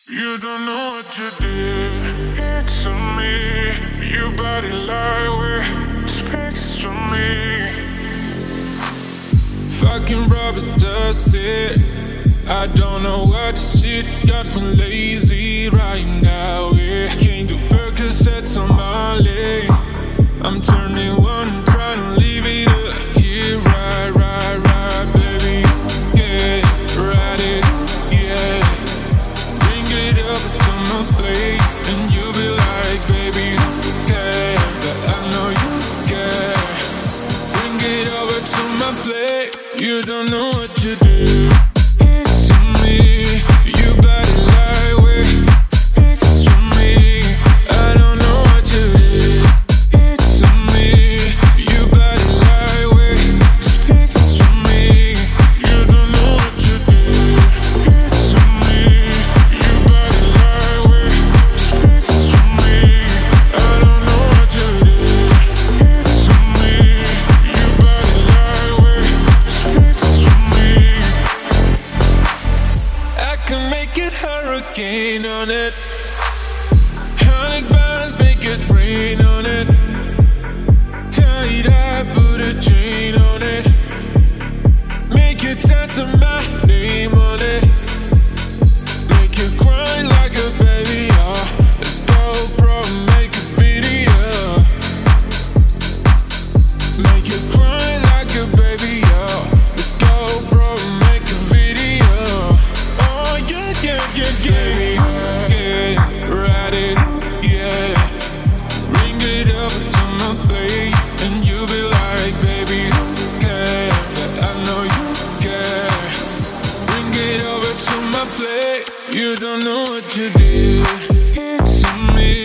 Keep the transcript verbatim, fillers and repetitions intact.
You don't know what you did. It's on me. Your body language speaks to me. Fucking rubber dust it. I don't know what shit got me lazy right now. Yeah, can't do Percocets on my leg. I'm turning one, trying to leave it up. Yeah, right, right, right, baby. Yeah, ride it, yeah. Bring it up to my place, and you'll be like, baby, yeah, that I know you care. Bring it over to my plate. You don't know what you do. It's me, you body lightweight. It's me, I don't know what you did. It's me, you body lightweight. Speaks to me, you don't know what you did. It's me, you body lightweight. Speaks to me, I don't know what you did. It's me, you body lightweight. Speaks to me. I can make it hurricane on it. Hundred bands make it rain on it. Tight, I put a chain on it. Make you tattoo my name on it. Make you cry like a baby, oh. Let's go, bro, make a video. Make you cry like a baby, oh. Let's go, bro, make a video. Oh, yeah, yeah, yeah, yeah. Yeah, ride it, yeah. Bring it up to my place, and you'll be like, baby, yeah, that I know you care. Bring it over to my plate. You don't know what you did. It's on me.